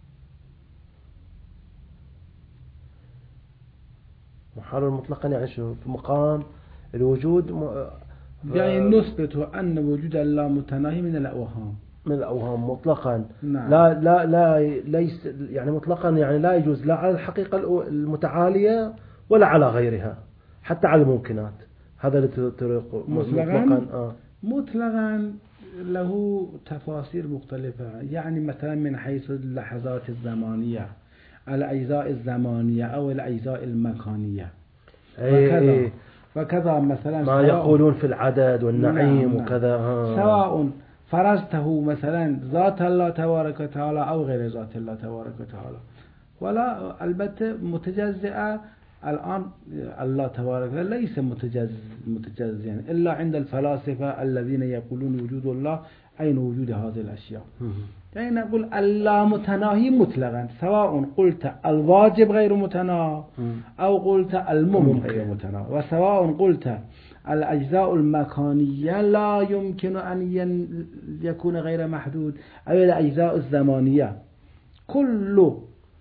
محال مطلقا يعني شو؟ في مقام الوجود يعني نثبت أن وجود اللا متناهي من الأوهام مطلقا. نعم. لا ليس يعني مطلقا، يعني لا يجوز لا على الحقيقة المتعالية ولا على غيرها، حتى على الممكنات. هذا اللي تطلق مطلقا له تفاسير مختلفة. يعني مثلا من حيث اللحظات الزمانية، الأجزاء الزمانية أو الأجزاء المكانية، وكذا مثلا ما يقولون في العدد والنعيم. نعم. وكذا سواء فرزته مثلا ذات الله تبارك وتعالى أو غير ذات الله تبارك وتعالى، ولا البته متجزئة. الآن الله تبارك وتعالى ليس متجزئا إلا عند الفلاسفة الذين يقولون وجود الله أين وجود هذه الأشياء. يعني نقول اللامتناهي مطلقا، سواء قلت الواجب غير متناهي أو قلت الممكن غير متناهي، وسواء قلت الأجزاء المكانية لا يمكن أن يكون غير محدود أو الأجزاء الزمانية، كل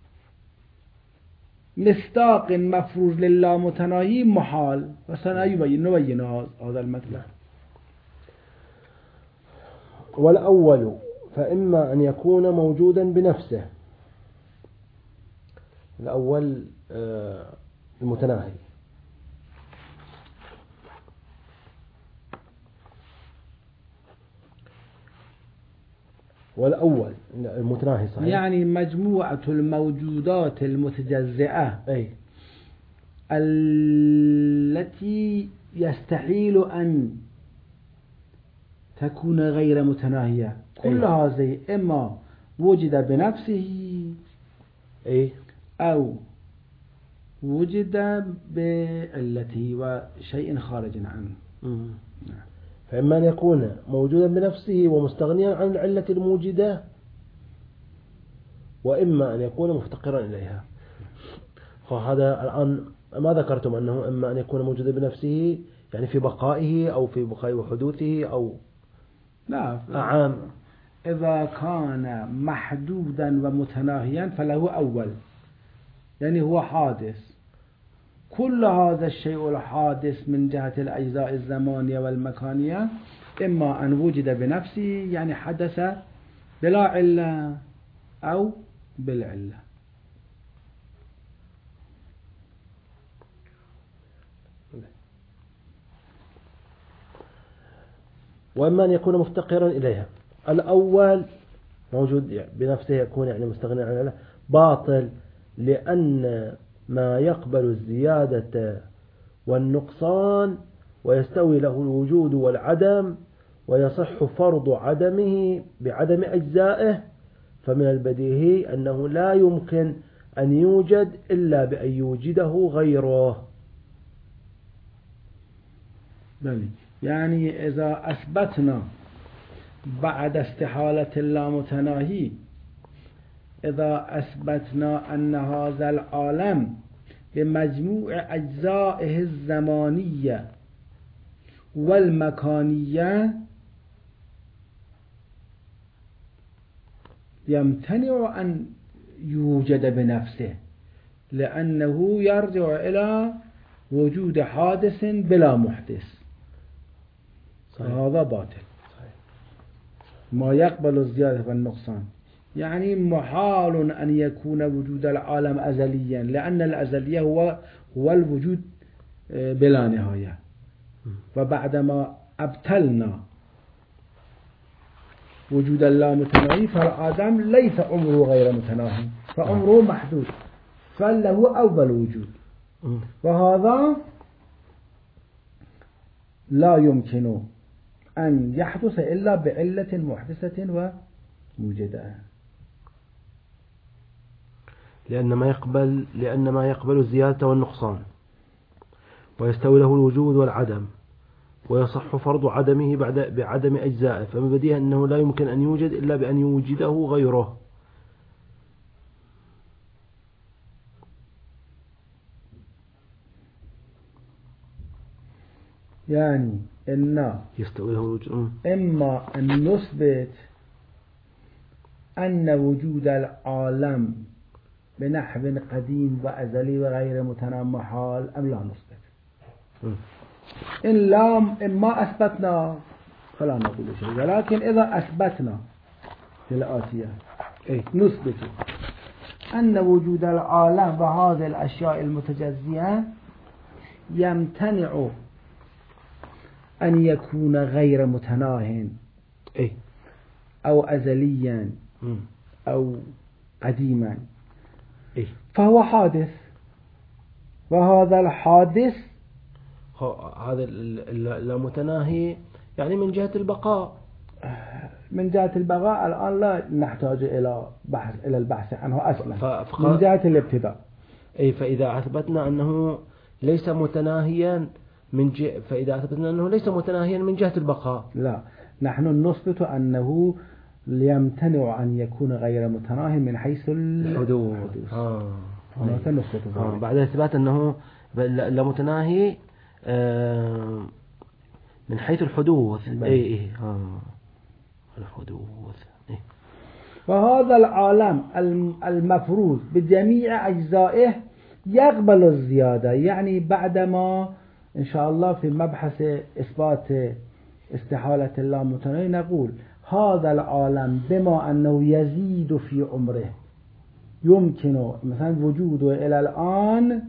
مصداق مفروض للامتناهي محال. وسنبين هذا المطلب. والأول فإما أن يكون موجودا بنفسه، الأول المتناهي. والأول المتناهي صحيح، يعني مجموعة الموجودات المتجزئة التي يستحيل أن تكون غير متناهية، كل هذه إما وجد بنفسه أو وجد بعلته وشيء خارج عنه. فإما أن يكون موجودا بنفسه ومستغنيا عن العلة الموجدة، وإما أن يكون مفتقرا إليها. فهذا الآن ما ذكرتم أنه إما أن يكون موجودا بنفسه يعني في بقائه أو في بقاء وحدوثه أو لا عام. إذا كان محدودا ومتناهيا فله أول، يعني هو حادث. كل هذا الشيء الحادث من جهة الأجزاء الزمانية والمكانية إما أن وجد بنفسه يعني حدث بلا علة أو بالعلة. وإما أن يكون مفتقرا إليها. الأول موجود بنفسه يكون يعني مستغني عن العلة باطل، لأن ما يقبل الزيادة والنقصان ويستوي له الوجود والعدم ويصح فرض عدمه بعدم أجزائه، فمن البديهي أنه لا يمكن أن يوجد إلا بأن يوجده غيره. يعني إذا أثبتنا بعد استحالة اللامتناهي، إذا أثبتنا أن هذا العالم بمجموع أجزائه الزمانية والمكانية يمتنع أن يوجد بنفسه، لأنه يرجع إلى وجود حادث بلا محدث. هذا باطل. ما يقبل الزيادة والنقصان، يعني محال أن يكون وجود العالم أزليا، لأن الأزلية هو الوجود بلا نهاية. وبعدما أبتلنا وجود اللامتناهي فالآدم ليس عمره غير متناهي، فعمره محدود، فله أول وجود، وهذا لا يمكن أن يحدث إلا بعلة محدثة وموجدة، لأن ما يقبل الزيادة والنقصان ويستوي له الوجود والعدم ويصح فرض عدمه بعدم أجزائه، فمن بديهي أنه لا يمكن أن يوجد إلا بأن يوجده غيره. يعني إن يستوي له الوجود، إما أن نثبت أن وجود العالم بنحو قديم وأزلي وغير متناهي محال، أم لا نثبت. إما أثبتنا فلا نقول شيء، ولكن إذا أثبتنا في الآتية نثبت أن وجود العالم وهذه الأشياء المتجزئة يمتنع أن يكون غير متناه إيه أو أزليا مم. أو قديما إيه فهو حادث، وهذا الحادث هذا المتناهي يعني من جهة البقاء. من جهة البقاء الآن لا نحتاج إلى البحث عنه أصلا من جهة الابتداء. أي فإذا أثبتنا أنه ليس متناهيا فإذا أثبتنا أنه ليس متناهيا من جهة البقاء، لا، نحن نثبت أنه يمتنع أن يكون غير متناهي من حيث الحدوث. بعد إثبات أنه لا متناهي من حيث الحدوث. إيه الحدوث. إيه. فهذا العالم المفروض بجميع أجزائه يقبل الزيادة، يعني بعدما إن شاء الله في مبحث إثبات استحالة اللامتناهي نقول هذا العالم بما أنه يزيد في عمره يمكن مثلا وجوده إلى الآن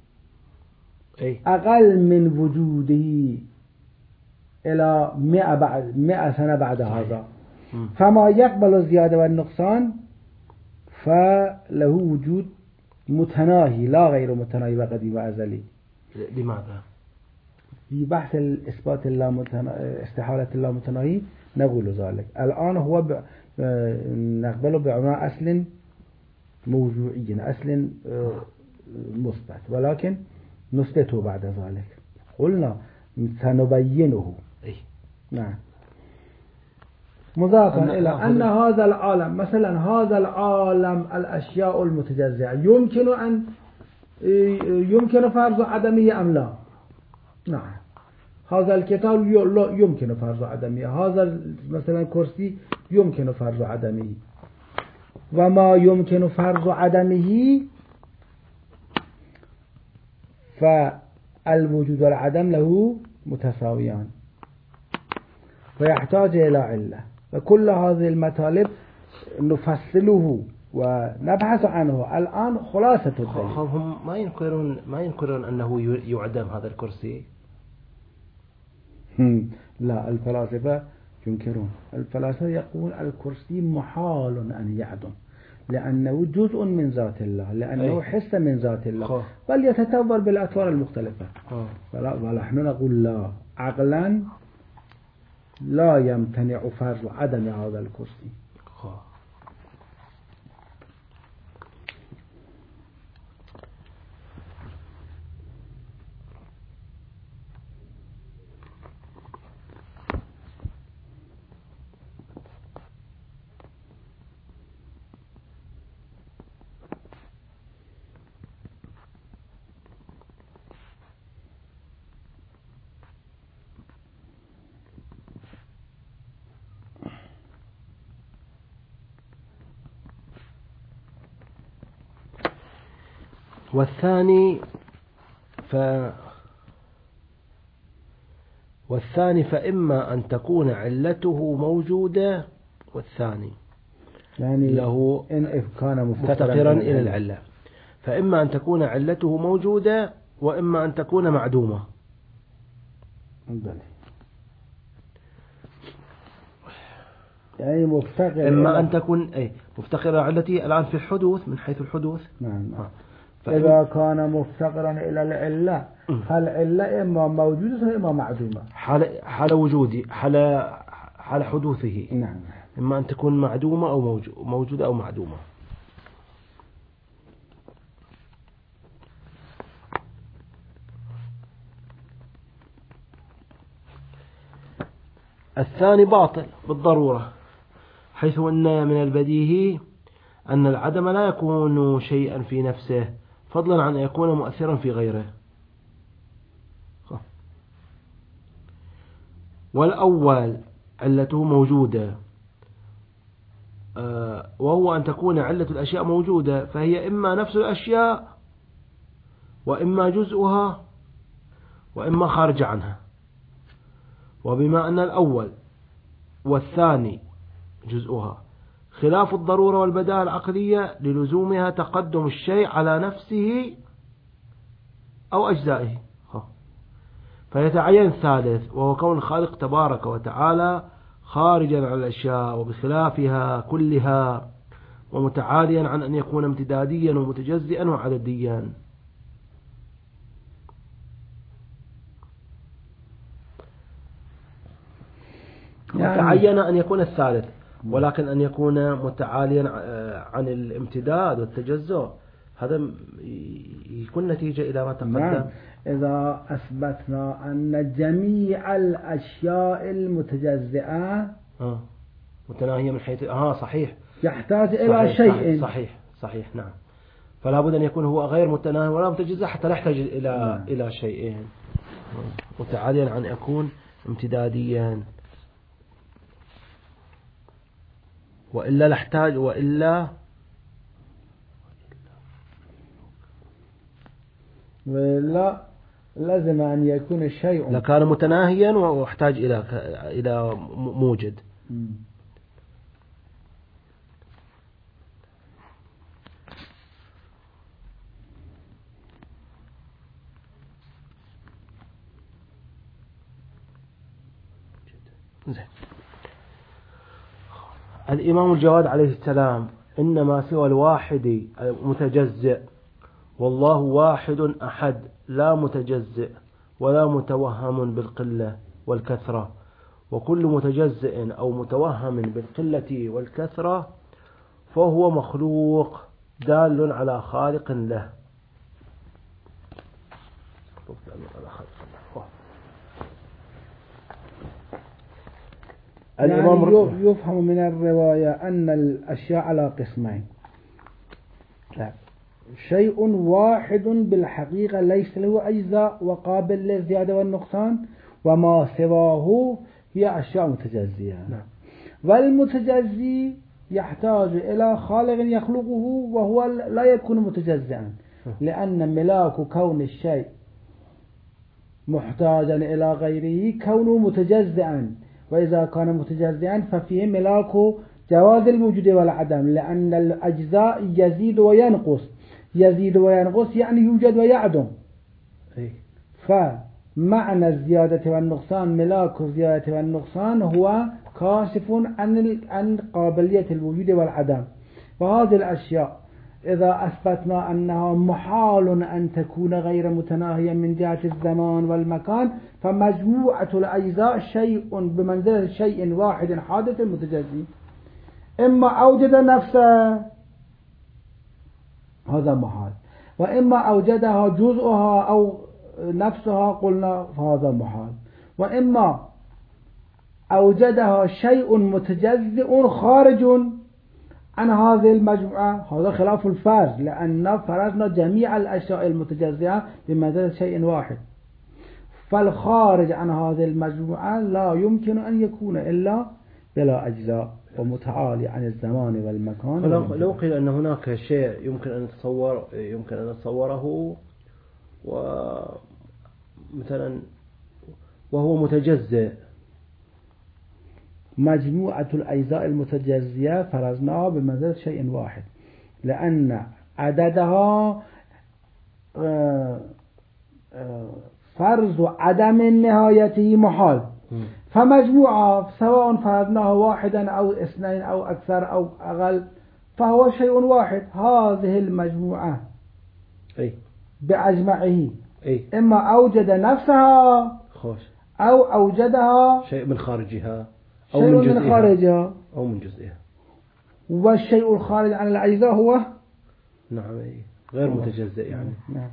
أقل من وجوده إلى 100 سنة بعد هذا، فما يقبل الزيادة والنقصان فله وجود متناهي لا غير متناهي وقديم وأزلي. لماذا؟ في بحث الإثبات استحالة اللامتناهي نقول ذلك. الآن هو نقبله بعناء أصل موضوعي، أصل مثبت، ولكن نثبته بعد ذلك. قلنا سنبينه. نعم. مضافا إلى أن هذا العالم مثلا هذا العالم الأشياء المتجزئة يمكن فرض عدمية أم لا؟ نعم. هذا الكتاب يمكن فرض عدمية، هذا مثلا كرسي يمكن فرض عدمه، وما يمكن فرض عدمه فالوجود والعدم له متساويان ويحتاج إلى علة، وكل هذه المطالب نفصله ونبحث عنه الآن خلاصة الدليل. هم ما ينكرون أنه يعدم هذا الكرسي. لا، الفلاسفة ينكرون. الفلاسفة يقول الكرسي محال أن يعدم لأنه جزء من ذات الله، لأنه حس من ذات الله، بل يتطور بالأطوار المختلفة. ونحن نقول لا، عقلا لا يمتنع فرض عدم هذا الكرسي. والثاني فإما أن تكون علته موجودة، والثاني يعني له إن كان مفتقرا إلى العلة، فإما أن تكون علته موجودة وإما أن تكون معدومة. يعني مفتقر، إما أن تكون مفتقرة علته الآن في الحدوث من حيث الحدوث. نعم. إذا كان مفتقرا إلى العلة فالعلة إما موجودة إما معدومة حال وجودي حال حدوثه. نعم. إما أن تكون معدومة أو موجودة أو معدومة. الثاني باطل بالضرورة، حيث أن من البديهي أن العدم لا يكون شيئا في نفسه فضلا عن أن يكون مؤثرا في غيره. والأول علته موجودة، وهو أن تكون علة الأشياء موجودة، فهي إما نفس الأشياء وإما جزءها وإما خارج عنها. وبما أن الأول والثاني جزءها خلاف الضرورة والبداهة العقلية للزومها تقدم الشيء على نفسه أو أجزائه، فيتعين الثالث وهو كون الخالق تبارك وتعالى خارجا عن الأشياء وبخلافها كلها ومتعاليا عن أن يكون امتداديا ومتجزئا وعدديا. وتعين أن يكون الثالث، ولكن أن يكون متعاليا عن الامتداد والتجزؤ هذا يكون نتيجة إلى ما تقدم. إذا أثبتنا أن جميع الأشياء المتجزئة متناهية من حيث صحيح يحتاج إلى شيء. صحيح نعم. فلا بد أن يكون هو غير متناهي ولا متجزئ حتى لا يحتاج إلى شيئين، متعاليا عن يكون امتداديا، وإلا لاحتاج وإلا لازم أن يكون الشيء لكان متناهيا واحتاج إلى موجد. الإمام الجواد عليه السلام: إنما سوى الواحد متجزئ، والله واحد أحد لا متجزئ ولا متوهم بالقلة والكثرة، وكل متجزئ أو متوهم بالقلة والكثرة فهو مخلوق دال على خالق له. يعني يفهم من الرواية أن الأشياء على قسمين: شيء واحد بالحقيقة ليس له أجزاء وقابل للزيادة والنقصان، وما سواه هي أشياء متجزية. والمتجزي يحتاج إلى خالق يخلقه وهو لا يكون متجزئا، لأن ملاك كون الشيء محتاجا إلى غيره كونه متجزئا، وإذا كان متجزئا ففيه ملاك جواز الوجود والعدم، لأن الأجزاء يزيد وينقص، يزيد وينقص يعني يوجد ويعدم. فمعنى الزيادة والنقصان، ملاك الزيادة والنقصان هو كاشف عن قابلية الوجود والعدم. وهذه الأشياء إذا أثبتنا أنها محال أن تكون غير متناهية من جهة الزمان والمكان، فمجموعة الأجزاء شيء بمنزلة شيء واحد حادث متجزي، إما أوجد نفسه هذا محال، وإما أوجدها جزءها أو نفسها قلنا فهذا محال، وإما أوجدها شيء متجزئ خارج عن هذه المجموعة، هذا خلاف الفرض، لأن فرضنا جميع الأشياء المتجزئة بمنزلة شيء واحد، فالخارج عن هذه المجموعة لا يمكن أن يكون إلا بلا أجزاء ومتعالي عن الزمان والمكان. لو قيل أن هناك شيء يمكن أن نتصوره ومثلا وهو متجزئ، مجموعة الأجزاء المتجزية فرضناها بمنزلة شيء واحد، لأن عددها فرض عدم نهايته محال، فمجموعة سواء فرضناها واحدا أو اثنين أو أكثر أو أقل فهو شيء واحد. هذه المجموعة بأجمعه إما أوجد نفسها أو أوجدها شيء من خارجها أو من خارجها أو من جزئها، والشيء الخارج عن الأجزاء هو غير متجزئ. يعني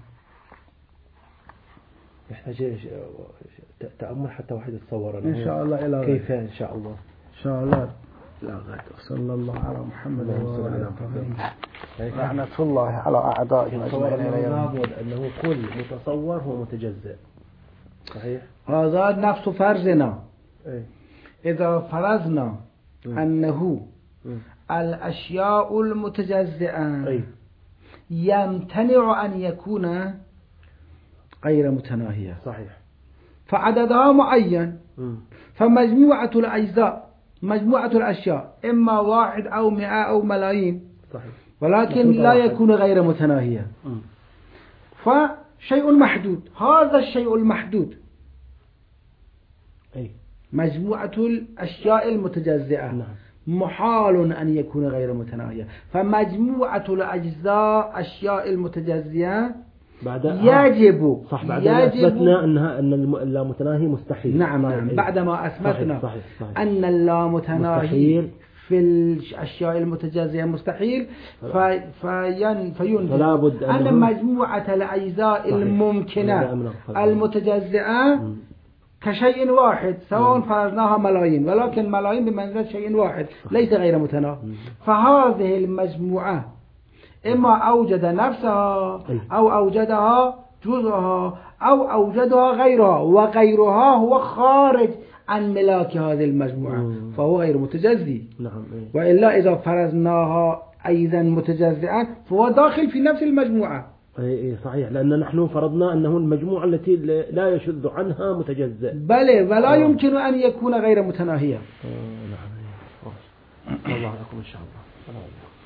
يحتاج تأمل حتى واحد يتصور إن شاء الله إلى كيف إن شاء الله لا غير. صلى الله على محمد وعلى آله لعنة الله على أعدائهم أجمعين. لابد أنه كل متصور هو متجزئ. صحيح. هذا نفس فرضنا. إذا فرضنا أنه الأشياء المتجزئة يمتنع أن يكون غير متناهية، صحيح، فعددها معين، فمجموعة الأجزاء مجموعة الأشياء إما واحد أو 100 أو ملايين، صحيح، ولكن لا يكون غير متناهية، فشيء محدود. هذا الشيء المحدود أي مجموعة الأشياء المتجزئة نعم. محال أن يكون غير متناهية. فمجموعة الأجزاء أشياء المتجزئة يجب صح. بعدما أثبتنا أن اللامتناهي مستحيل. نعم نعم. بعدما أثبتنا صحيح. أن اللامتناهي في الأشياء المتجزئة مستحيل فينتج أن مجموعة الأجزاء الممكنة المتجزئة كشيء واحد سواء فرضناها ملايين، ولكن ملايين بمنزلة شيء واحد ليس غير متناهي. فهذه المجموعة إما أوجد نفسها أو أوجدها جزءها أو أوجدها غيرها، وغيرها هو خارج عن ملاك هذه المجموعة فهو غير متجزئ. وإلا إذا فرضناها أيضا متجزئا فهو داخل في نفس المجموعة. اي صحيح، لأن نحن فرضنا أنه المجموعة التي لا يشذ عنها متجزئ. بلى، ولا يمكن أن يكون غير متناهيا. نعم. الله يقوم إن شاء الله.